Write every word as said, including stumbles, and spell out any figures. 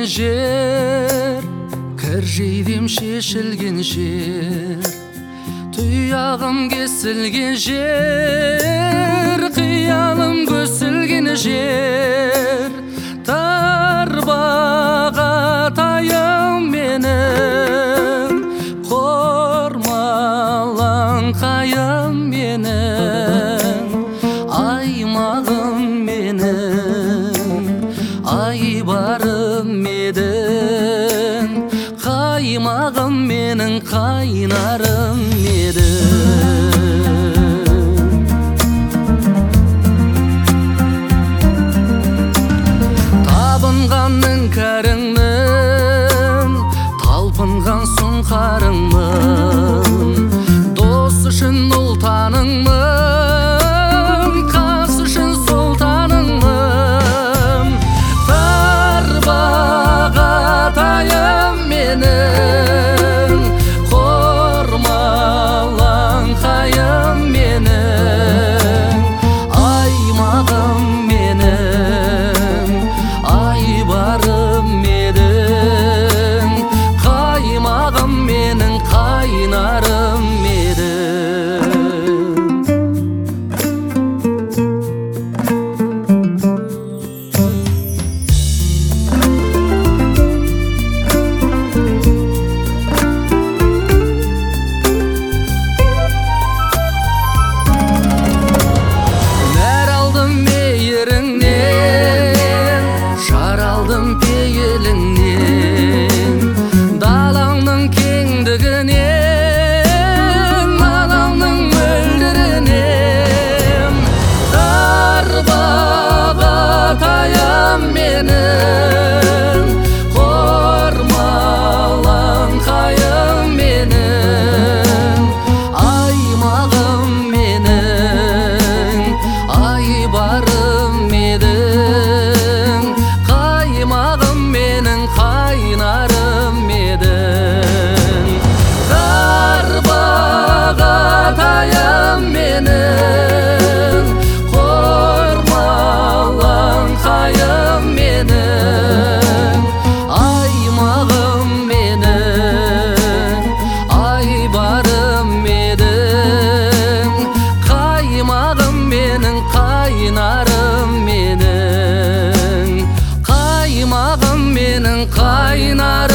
келген жер, кір жейдем шешілген жер, тұяғым кесілген жер, қиялым көсілген жер. Тарбағатайым менің, қормалаң қайым менің, аймағым менің, айбарым едің, қаймағым менің, қайнарым едің. Табынғанның кәріңнің, талпынған сұңқарыңмын, дос үшін ұлтаныңмын, қас үшін сұлтаныңмын. Тарбағатайым менің, қормалаң қайым менің, аймағым менің, айбарым едің, қаймағым менің, қайнарым едің. Нәр алдым мейіріңнен, жар алдым пейіліңнен, далаңның кеңдігінен, алаңның мөлдірінен. Тарбағатайым менің, қормалаң қайым менің, аймағым менің, айбарым едің, қаймағым менің, қайнарым едің. Тарбағатайым менің, қормалаң қайым менің, аймағым менің, айбарым едің, қаймағым менің, қайнарым менің, қаймағым менің, қайнарым